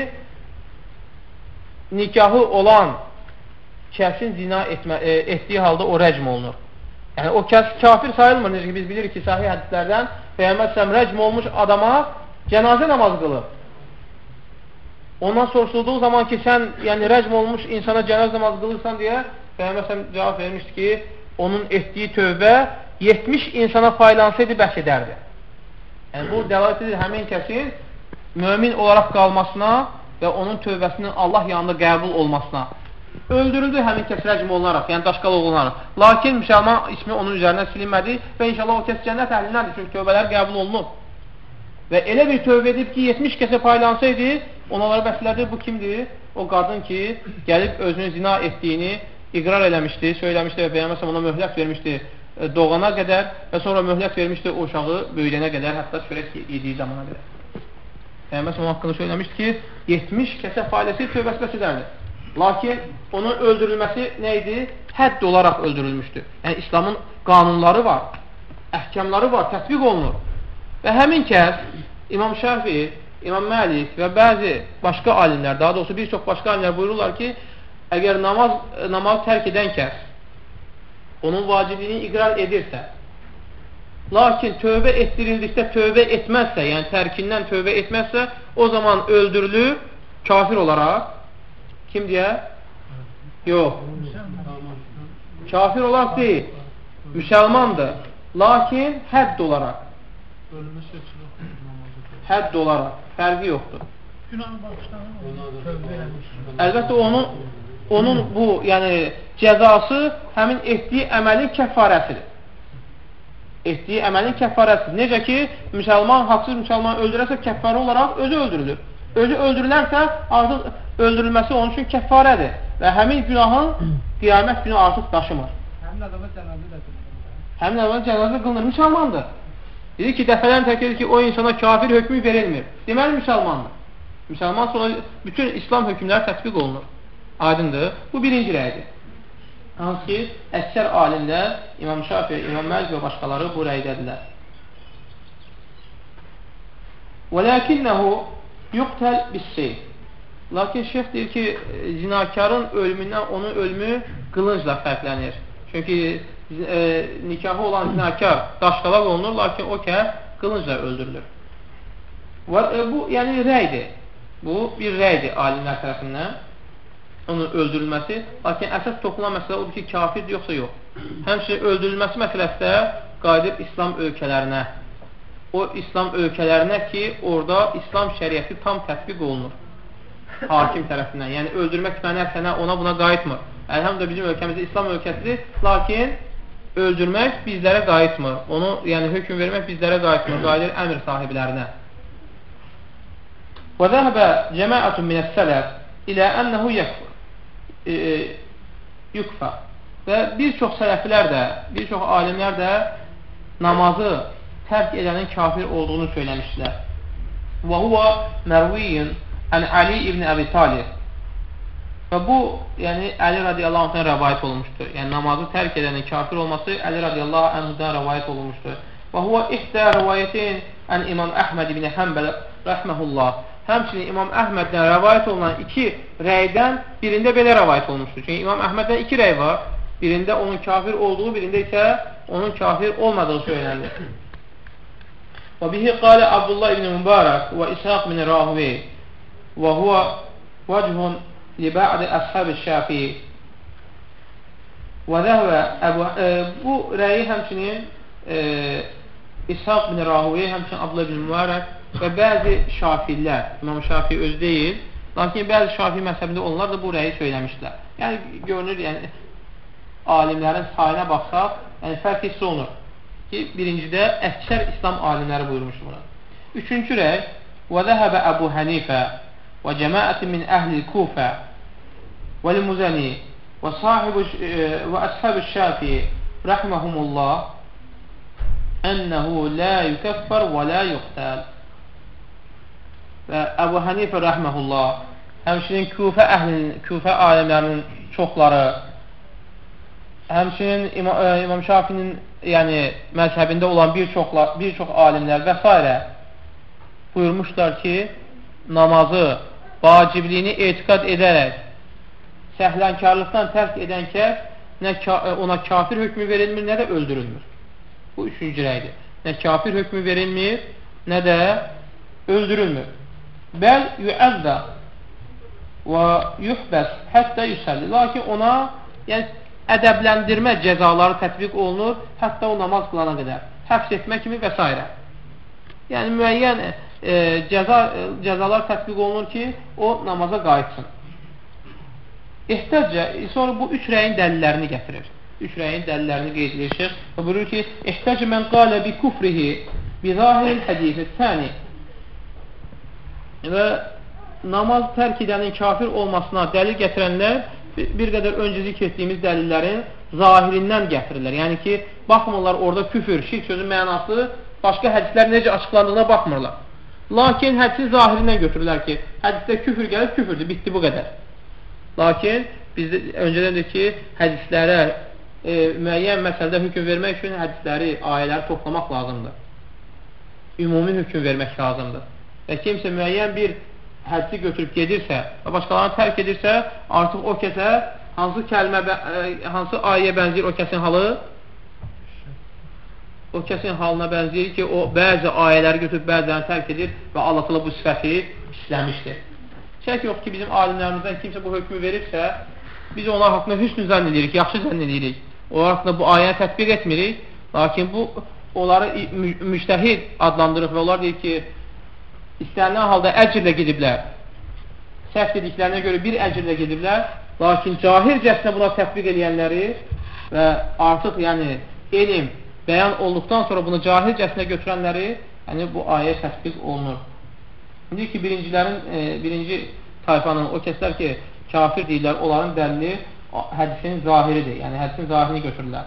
nikahı olan kəsin zina etdiyi halda o rəcm olunur. Yəni, o kəs kafir sayılmır. Necə ki, biz bilirik ki, sahih hədislərdən Peyğəmbər rəcm olmuş adama cənazə namazı qılır. Ondan soruşulduğu zaman ki, sən yəni, rəcm olmuş insana cənazə namazı qılırsan deyə Peyğəmbər cavab vermişdi ki, onun etdiyi tövbə 70 insana paylansaydı bəs edərdi. Yəni, bu dəlalət edir həmin kəsin mömin olaraq qalmasına və onun tövbəsinin Allah yanında qəbul olmasına. Öldürüldü həmin kəs rəcm olunaraq, yəni daşqal olunaraq. Lakin müsəlman ismi onun üzərindən silinmədi və inşallah o kəs cənnət əhlindəndir, çünki tövbələr qəbul olunur. Və elə bir tövbə edib ki, 70 kəsə paylansaydı, onlara bəslədir, bu kimdir? O qadın ki, gəlib özünün zina etdiyini iqrar eləmişdi, söyləmişdi və Peyğəmbər ona möhlət vermişdi doğana qədər və sonra möhlət vermişdi o uşağı böyüyənə qədər, hətta çörək yediyi zamana qədər. Peyğəmbər onun haqqında söyləmişdi ki, 70 kəsə failəsi tövbəsi bəs edərdi. Lakin onun öldürülməsi nə idi? Hədd olaraq öldürülmüşdü. Yəni, İslamın qanunları var, əhkamları var, tətbiq olunur. Və həmin kəs İmam Şəfi, İmam Məlik və bəzi başqa alimlər, daha doğrusu bir çox başqa alimlər buyururlar ki, əgər namazı tərk edən kəs onun vacibliyini iqrar edirsə, lakin tövbə etdirildikdə tövbə etməzsə, yəni tərkindən tövbə etməzsə, o zaman öldürülür kafir olaraq. Kim deyə? Yox. Kafir olaraq deyil. Müsəlmandır. Lakin hədd olaraq. Hədd olaraq. Fərqi yoxdur. Əlbəttə onun bu yəni cəzası həmin etdiyi əməlin kəffarəsidir. Etdiyi əməlin kəffarəsidir. Necə ki, müsəlman, haqsız müsəlman öldürərsə kəffarə olaraq özü öldürülür. Özü öldürülərsə artıq öldürülməsi onun üçün kəffarədir və həmin günahın qiyamət günü artıq daşımır. Həmin adama cənazə qılınır, müsəlmandır. Dedi ki, dəfələn təkdir ki, o insana kafir hökmü verilmir. Deməli, müsəlmandır. Müsəlman sonra bütün İslam hökmləri tətbiq olunur. Aydındır. Bu birinci rəydir. Hansı ki, əksər alimlər, İmam Şafi, İmam Məlik və başqaları bu rəydədirlər. وَلَكِنَّهُ يُقْتَلْ بِالسَّيْفِ. Lakin şeyx deyir ki, zinakarın ölümündən onun ölümü qılıncla fərqlənir. Çünki nikahı olan zinakar daşqalaq olunur, lakin o kəs qılıncla öldürülür. Bu, yəni rəydir. Bu, bir rəydir alimlər tərəfindən. Onun öldürülməsi. Lakin əsas toxunan məsələ odur ki, kafirdir yoxsa yox. Həmçinin öldürülməsi məsələsi də qayıdıb İslam ölkələrinə. O İslam ölkələrinə ki, orada İslam şəriəti tam tətbiq olunur. Hakim tərəfindən. Yəni, öldürmək mənə sənə ona buna qayıtmır. Əlhamdülillah bizim ölkəmizdə İslam ölkəsidir. Lakin öldürmək bizlərə qayıtmır. Onu, yəni hökm vermək bizlərə qayıtmır. Qayıdır əmr sahiblərinə. Və zəhəbə cəmaətun minəs-sələf ilə ənəhu yukfə. Və bir çox sələflər də, bir çox alimlər də namazı tərk edənin kafir olduğunu söyləmişdilər. Və huvə mərviyyün ən Ali ibn Əbi Talib. Və bu, yəni Əli radiyallahu anhdan rəvayət olunmuşdur. Yəni namazı tərk edənin kafir olması Əli radiyallahu anhdan rəvayət olunmuşdur. Və huvə ihdə rəvayətin ən İmam Əhməd ibn Həmbəl rəhməhullah. Həmçinin İmam Əhməddən rəvayət olunan iki rəydən birində belə rəvayət olmuşdur. Çünki İmam Əhməddən iki rəy var. Birində onun kafir olduğu, birində isə onun kafir olmadığı söylənilir. Və bihi qalə Abdullah ibn Mübarək və İshaq ibn Rahvi və huvə vəcihun li ba'di əshab-ı Şafii və zəhvə bu rəyi həmçinin İshaq ibn Rahvi, həmçinin Abdullah ibn Mübarək və bəzi şafilər, İmam Şafii öz deyil, lakin bəzi şafii məzhəbində onlar da bu rəyi söyləmişlər. Yəni görünür, yəni alimlərin sayına baxsaq, yəni fərq hiss olunur ki, birincidə əksər İslam alimləri buyurmuşdur buna. Üçüncü rəy və zəhəbə Əbu Hənifə və cəmaətin min əhli Kufə və l-Muzəni və əshab-ı Şafii rəhməhumullah ənəhu la yukəffər və la yuqtəl. Və Əbu Hənifə rəhməhullah, həmçinin Kufə alimlərinin çoxları, həmçinin İmam Şafinin yəni məzhəbində olan bir çox alimlər və s. buyurmuşlar ki, namazı vacibliyini etiqad edərək səhlənkarlıqdan tərk edən kəs nə ona kafir hökmü verilmir, nə də öldürülmür. Bu üçüncü rəydir. Nə kafir hökmü verilmir, nə də öldürülmür. Bəl yuəzdə və yuhbəs hətta yüsəlli. Lakin ona yəni ədəbləndirmə cəzaları tətbiq olunur, hətta o namaz qılana qədər. Həbs etmə kimi və s. Yəni müəyyən cəzalar tətbiq olunur ki, o namaza qayıtsın. İhtəcə, sonra bu üç rəyin dəlillərini gətirir. Üç rəyin dəlillərini qeyd edir şeyx. Və buyurur ki, İhtəcə mən qalə bi kufrihi bi zahiril hədisi səni. Və namaz tərk edənin kafir olmasına dəlil gətirənlər bir qədər öncə zikr etdiyimiz dəlillərin zahirindən gətirirlər. Yəni ki, baxmırlar orada küfür, şirk sözün mənası başqa hədislər necə açıqlandığına baxmırlar. Lakin hədisin zahirindən götürürlər ki, hədisdə küfür gəlib küfürdür, bitdi bu qədər. Lakin biz öncədəndir ki, hədislərə müəyyən məsələdə hökm vermək üçün hədisləri, ayələri toplamaq lazımdır. Ümumi hökm vermək lazımdır. Və kimsə müəyyən bir hədisi götürüb gedirsə və başqalarını tərk edirsə, artıq o kəsə hansı kəlmə, hansı ayəyə bənzəyir o kəsin halı? O kəsin halına bənzəyir ki, o bəzi ayələri götürüb bəzilərini tərk edir və Allah təala bu sifəti pisləmişdir. Şək yox ki, bizim alimlərimizdən kimsə bu hökmü verirsə, biz onlar haqqında hüsnü zənn edirik, yaxşı zənn edirik. Onlar haqqında bu ayəni tətbiq etmirik, lakin bu onları müctəhid adlandırır və onlar deyir ki, istənilən halda əcrlə gediblər. Səhv dediklərinə görə bir əcrlə gediblər, lakin cahilcəsinə buna tətbiq edənləri və artıq yəni elm bəyan olduqdan sonra bunu cahilcəsinə götürənləri yəni bu ayə tətbiq olunur. İndi ki, birinci tayfanın o kəslər ki, kafir deyirlər, onların dəlili hədisin zahiridir. Yəni hədisin zahirini götürürlər.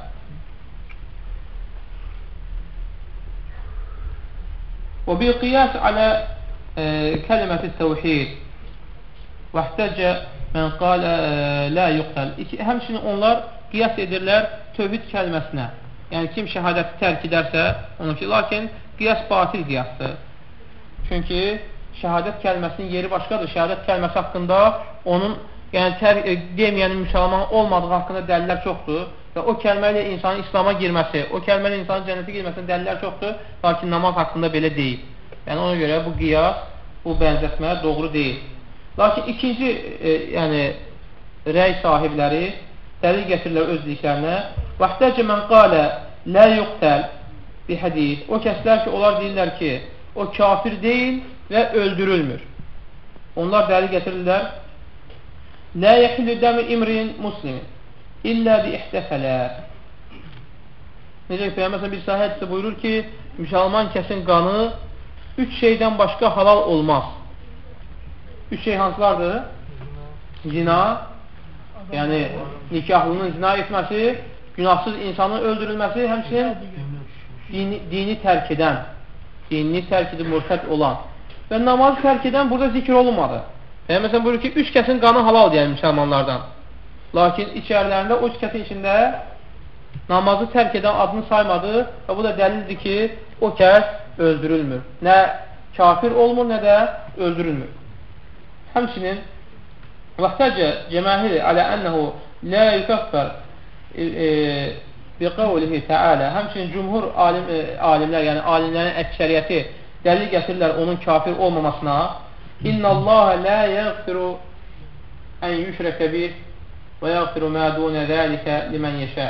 Və bil qiyas alə kəlməti təvhid və ihtəcə mən qalə la yuqtəl. Həmçinin onlar qiyas edirlər tövhid kəlməsinə. Yəni kim şəhadəti tərk edərsə, onunki, lakin qiyas batil qiyasdır. Çünki şəhadət kəlməsinin yeri başqadır. Şəhadət kəlməsi haqqında onun yəni deməyənin müsəlman olmadığı haqqında dəlillər çoxdur və o kəlmə ilə insanın İslama girməsi, o kəlmə ilə insanın cənnətə girməsinin dəlillər çoxdur, lakin namaz haqqında belə deyil. Yəni ona görə bu qiyas, bu bənzətmə doğru deyil. Lakin ikinci yəni rəy sahibləri dəlil gətirirlər öz dediklərinə. Vaxtəcə mən qalə lə yuqtəl bir hədis. O kəslər ki, onlar deyirlər ki, o kafir deyil və öldürülmür. Onlar dəlil gətirirlər. Lə yəhilü dəmi imrin muslimin illə bi ihtəfələr. Necə ki, Peyğəmbər bir sahə hədisdə buyurur ki, müsəlman kəsin qanı üç şeydən başqa halal olmaz. Üç şey hansılardır? Zina, Yəni, nikahlının zina etməsi, günahsız insanın öldürülməsi, həmçinin dini tərk edən, dinini tərk edib mürtəd olan və namazı tərk edən burada zikr olunmadı. Yəni, məsələn, buyurur ki, 3 kəsin qanı halal deyək müsəlmanlardan. Lakin içərilərində o 3 kəsin içində namazı tərk edən adını saymadı və bu da dəlildir ki, o kəs öldürülmür. Nə kafir olmur, nə də öldürülmür. Həmçinin vaxtacə cəmahiri alə ənəhu lə yukaffər biqavlihi təalə. Həmçinin cümhur alimlər, yəni alimlərin əksəriyyəti dəlil gətirirlər onun kafir olmamasına. İnnəllaha lə yəğfiru ən yüşrəkə bih və yəğfiru mə dunə zəlikə limən yeşə.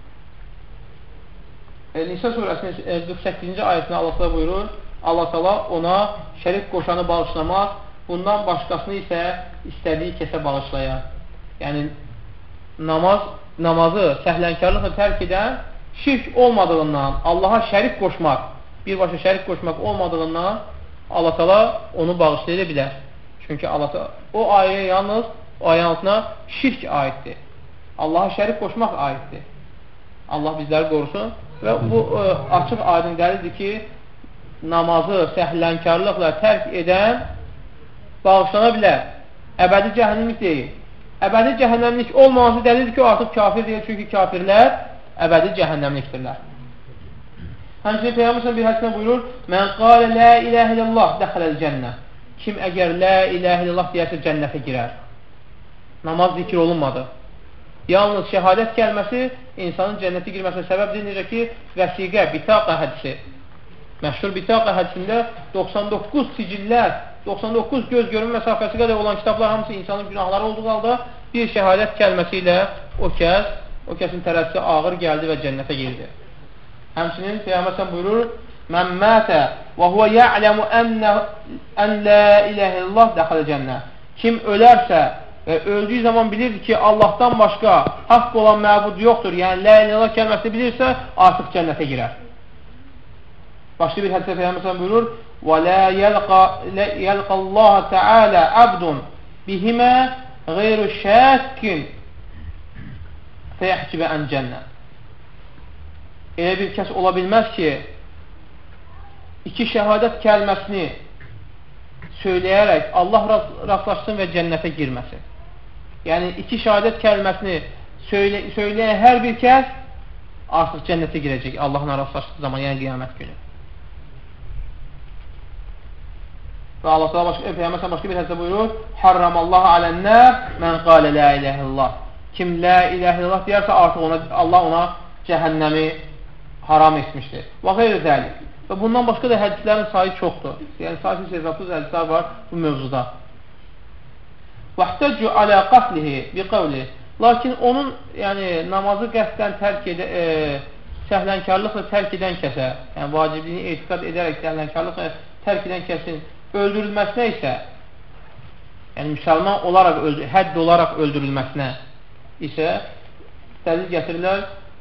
Nisa surəsinin 48-ci ayətində Allah buyurur, Allah təala ona şərik qoşanı bağışlamaq, bundan başqasını isə istədiyi kəsə bağışlayar. Yəni, namazı səhlənkarlıqla tərk edən şirk olmadığından, Allaha şərik qoşmaq, birbaşa şərik qoşmaq olmadığından Allah təala onu bağışlaya bilər. Çünki Allah təala o ayəyə yalnız, o ayənin altına şirk aiddir. Allaha şərik qoşmaq aiddir. Allah bizləri qorusun və bu açıq aydın dəlildir ki, namazı səhlənkarlıqla tərk edən bağışlana bilər. Əbədi cəhənnəmlik deyil. Əbədi cəhənnəmlik olmaması dəlildir ki, o artıq kafir deyil. Çünki kafirlər əbədi cəhənnəmlikdirlər. Həmçinin Peyğəmbər bir hədisində buyurur, Mən qalə lə iləhə illallah dəxələl cənnə. Kim əgər lə iləhə illallah deyərsə cənnətə girər. Namaz zikr olunmadı. Yalnız şəhadət gəlməsi insanın cənnətə girməsinə səbəbdir. Necə ki, vəsiqə, bitaqa hədisi. Məşhur bitaqa hədisində 99 sicillər, 99 göz görünmə məsafəsi qədər olan kitablar hamısı insanın günahları olduğu halda bir şəhadət kəlməsi ilə o kəsin tərəfsi ağır gəldi və cənnətə girdi. Həmçinin Peyğəmbər buyurur, Mən mətə və huvə ya'ləmu ən la iləhə illallah dəxələ cənnə. Kim ölərsə və öldüyü zaman bilirdi ki, Allahdan başqa haqq olan məbud yoxdur, yəni la iləhə illallah kəlməsini bilirsə, artıq cənnətə girər. Başqa bir hədisdə Peyğəmbər buyurur, وَلَا يَلْقَ اللّٰهَ تَعَالَى عَبْدٌ بِهِمَا غَيْرُ شَاكٍ فَيَحْجِبَ عَنْ جَنَّةٍ. Elə bir kəs ola bilməz ki, 2 şəhadət kəlməsini söyləyərək Allah rastlaşsın və cənnətə girməsin. Yəni, 2 şəhadət kəlməsini söyləyən hər bir kəs artıq cənnətə girəcək Allahla rastlaşdığı zaman, yəni qiyamət günü. Və Allah Peyğəmbər başqa bir hədisdə buyurur, Harramallahu alənnər mən qalə la iləhə illallah. Kim la iləhə illallah deyərsə, artıq Allah ona cəhənnəmi haram etmişdir. Və qeyri dəlik. Və bundan başqa da hədislərin sayı çoxdur. Yəni, sayısız hesabsız hədislər var bu mövzuda. Vəhtəcü alə qatlihi bi qavli. Lakin onun, yəni, namazı qəsdən səhlənkarlıqla tərk edən kəsə, yəni vacibliyini etiqad edərək səhlənkarlıqla tərk edən kəsin öldürülməsinə isə, yəni müsəlman olaraq, hədd olaraq öldürülməsinə isə dəlil gətirirlər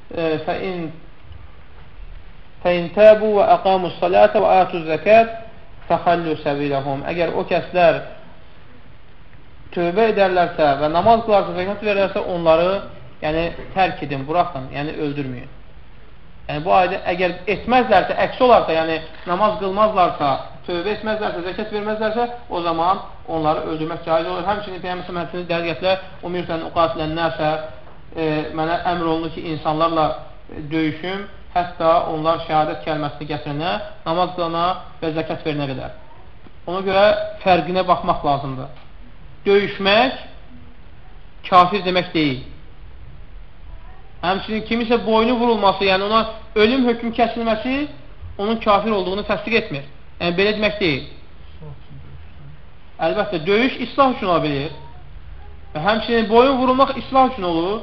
فَاِنْ تَابُوا وَاَقَامُوا الصَّلَاةَ وَآتُوا الزَّكَاةَ فَخَلُّوا سَبِيلَهُمْ. Əgər o kəslər tövbə edərlərsə və namaz qılarsa, zəkat verirlərsə, onları yəni, tərk edin, buraxın, yəni öldürməyin. Yəni bu ayda əgər etməzlərsə, əks olarsa, yəni namaz qılmazlarsa, tövbə etməzlərsə, zəkat verməzlərsə, o zaman onları öldürmək caiz olur. Həmçinin Peyğəmbər həmçinin dəqiq gətirilər, umirsən uqatilənlərsə, mənə əmr olunur ki, insanlarla döyüşüm, hətta onlar şəhadət kəlməsini gətirənə, namaz qılana və zəkat verinə qədər. Ona görə fərqinə baxmaq lazımdır. Döyüşmək kafir demək deyil. Həmçinin kimisə boynu vurulması, yəni ona ölüm hökm kəsilməsi onun kafir olduğunu təsdiq etmir. Yəni belə demək deyil. Əlbəttə, döyüş islah üçün ola bilir. Və həmçinin boyun vurulmaq islah üçün olur.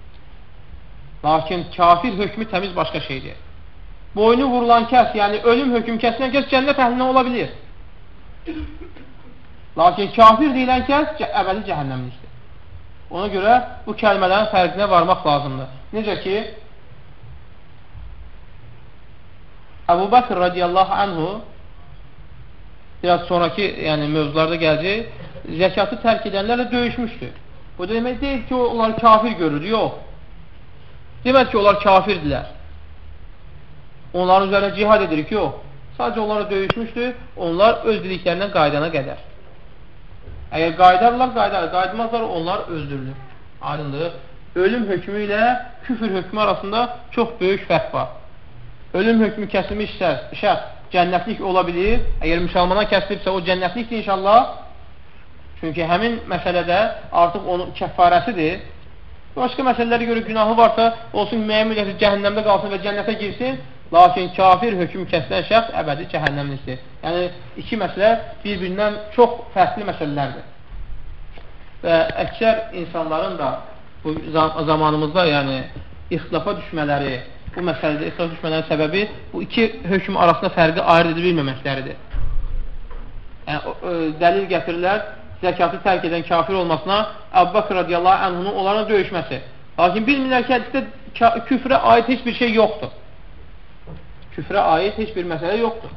Lakin kafir hökmü təmiz başqa şeydir. Boynu vurulan kəs, yəni ölüm hökm kəsilən kəs cənnət əhlindən ola bilir. Lakin kafir deyilən kəs əbədi cəhənnəmlikdir. Ona görə bu kəlmələrin fərqinə varmaq lazımdır. Necə ki, Əbu Bakr radiyallahu anhu biraz sonraki yəni, mövzularda gələcək, zəkatı tərk edənlərlə döyüşmüşdür. Bu demək deyil ki, onlar kafir görür, yox. Demək ki, onlar kafirdirlər. Onların üzərində cihad edir ki, yox. Sadəcə onlara döyüşmüşdür, onlar öz dediklərindən qaydana qədər. Əgər qaydarlar, qaydmazlar, onlar öldürülür. Aydındır. Ölüm hökmü ilə küfür hökmü arasında çox böyük fərq var. Ölüm hökmü kəsilmiş şəxs cənnətlik ola bilir. Əgər müsəlmana kəsilibsə, o cənnətlikdir inşallah. Çünki həmin məsələdə artıq onun kəffarəsidir. Başqa məsələlərə görə günahı varsa, olsun müəyyən müddətdə cəhənnəmdə qalsın və cənnətə girsin. Lakin kafir hökm kəsilən şəxs əbədi cəhənnəmlikdir. Yəni, iki məsələ bir-birindən çox fərqli məsələlərdir. Və əksər insanların da bu zamanımızda yəni, ixtilafa düşmələri, bu məsələdə ixtilafa düşmələri səbəbi bu iki hökm arasında fərqi ayırt edib bilməməkləridir. Yəni, dəlil gətirirlər, zəkatı tərk edən kafir olmasına Əbu Bakr radiyallahu anhunun onlarla döyüşməsi. Lakin bilmirlər ki, hədisdə küfrə aid heç bir şey yoxdur. Küfrə aid heç bir məsələ yoxdur.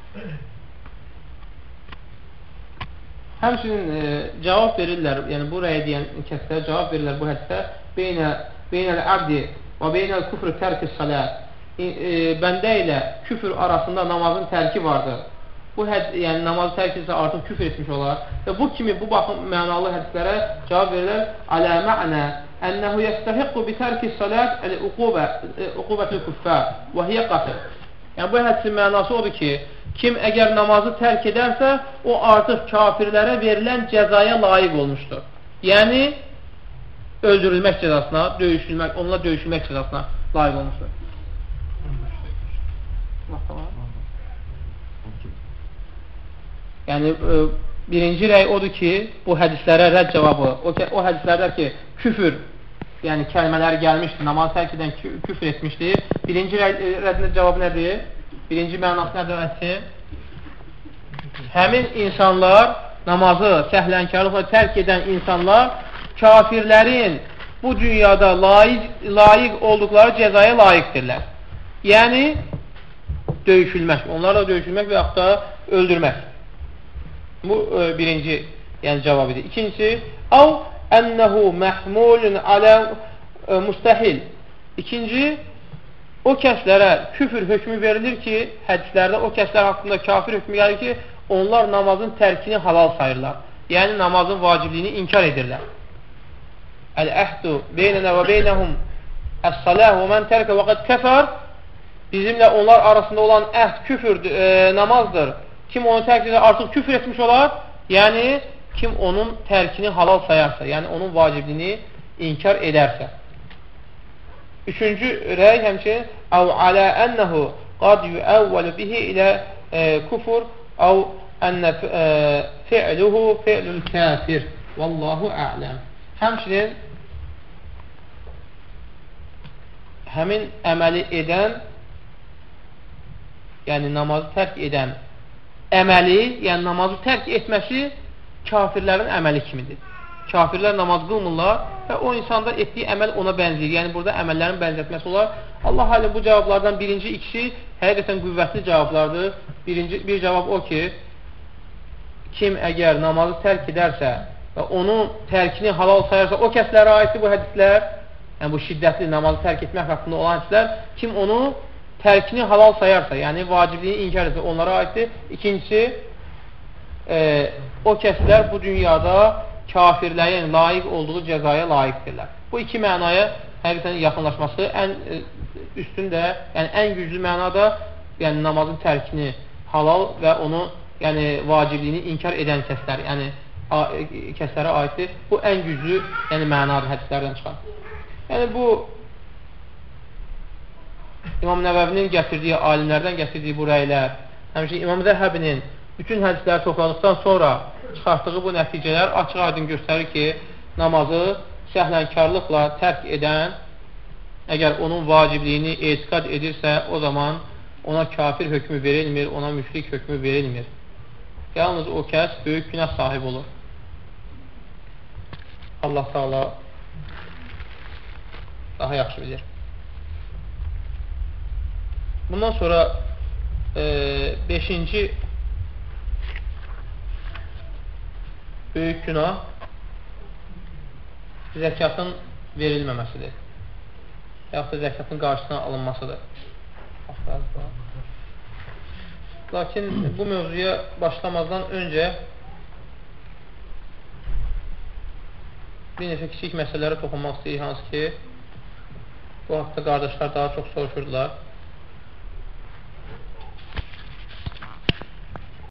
Həmçinin cavab verirlər, yəni bu rəyə deyən kəslər cavab verirlər bu hədisdə beynəl-əbdi və beynəl-küfrü tərk-i salət. Bəndə ilə küfür arasında namazın tərki vardır. Bu yəni namazı tərk etsə artıq küfr etmiş olar. Və bu kimi bu baxım mənalı hədislərə cavab verirlər. Alə mə'nə ənəhu yəstəhiqqu bi tərki salət əl-uqubətül küffər və hiyə qatl. Yəni bu hədisin mənası odur ki, kim əgər namazı tərk edərsə, o artıq kafirlərə verilən cəzaya layiq olmuşdur. Yəni öldürülmək cəzasına, onunla döyüşülmək cəzasına layiq olmuşdur. Yəni, birinci rəy odur ki, bu hədislərə rədd cavabı, o hədislərdə ki, küfür, yəni kəlmələri gəlmişdir, namaz tərk edən küfür etmişdir. Birinci rəddin cavabı nədir? Birinci mənası nədir ətsin? Həmin insanlar, namazı səhlənkarlıqla tərk edən insanlar, kafirlərin bu dünyada layiq olduqları cəzaya layiqdirlər. Yəni, döyüşülmək, onlarla döyüşülmək və yaxud da öldürmək. Bu birinci yəni cavab idi. İkincisi, av ənəhu məhmulun alə müstəhil. İkinci, o kəslərə küfür hökmü verilir ki, hədislərdə o kəslər haqqında kafir hökmü gəlir ki, onlar namazın tərkini halal sayırlar. Yəni, namazın vacibliyini inkar edirlər. Əl-əhdu beynənə və beynəhum əs-saləh və mən tərkə və qəd kəfər. Bizimlə onlar arasında olan əhd küfürdür, namazdır. Kim onu tərk edir, artıq küfür etmiş olar. Yəni, kim onun tərkini halal sayarsa, yəni onun vacibliyini inkar edərsə. Üçüncü rəy həmçinin əv alə ənəhu qad yüəvvəlu bihi ilə kufur əv ənə fi'luhu fi'lul kafir. Vallahu a'ləm. Həmçinin həmin əməli edən, yəni namazı tərk edən əməli, yəni namazı tərk etməsi kafirlərin əməli kimidir. Kafirlər namaz qılmırlar və o insanda etdiyi əməl ona bənzəyir. Yəni, burada əməllərin bənzətməsi olar. Allah halə bu cavablardan birinci ikisi həqiqətən qüvvətli cavablardır. Bir cavab o ki, kim əgər namazı tərk edərsə və onun tərkini halal sayarsa, o kəslərə aiddir bu hədislər, yəni bu şiddətli namazı tərk etmək haqqında olan hədislər, kim onu tərkini halal sayarsa, yəni vacibliyini inkar etsə, onlara aiddir. İkincisi, o kəslər bu dünyada kafirlərin layiq olduğu cəzaya layiqdirlər. Bu iki mənaya həqiqətən yaxınlaşması ən üstün də, yəni ən güclü mənada, yəni namazın tərkini halal və onu, yəni vacibliyini inkar edən kəslər, yəni kəslərə aiddir. Bu ən güclü, yəni mənadır hədislərdən çıxan. Yəni bu İmam Nəvəvinin gətirdiyi, alimlərdən gətirdiyi bu rəylər, həmçinin İmam Zəhəbinin bütün hədisləri topladıqdan sonra çıxartdığı bu nəticələr açıq aydın göstərir ki, namazı səhlənkarlıqla tərk edən, əgər onun vacibliyini etiqad edirsə, o zaman ona kafir hökmü verilmir, ona müşrik hökmü verilmir. Yalnız o kəs böyük günah sahib olur. Allah Teala daha yaxşı bilir. Bundan sonra 5-ci böyük günah zəkatın verilməməsidir. Yaxud da zəkatın qarşısına alınmasıdır. Lakin bu mövzuya başlamazdan öncə bir neçə kiçik məsələlərə toxunmaq istəyir, hansı ki, bu haqda qardaşlar daha çox soruşurdular.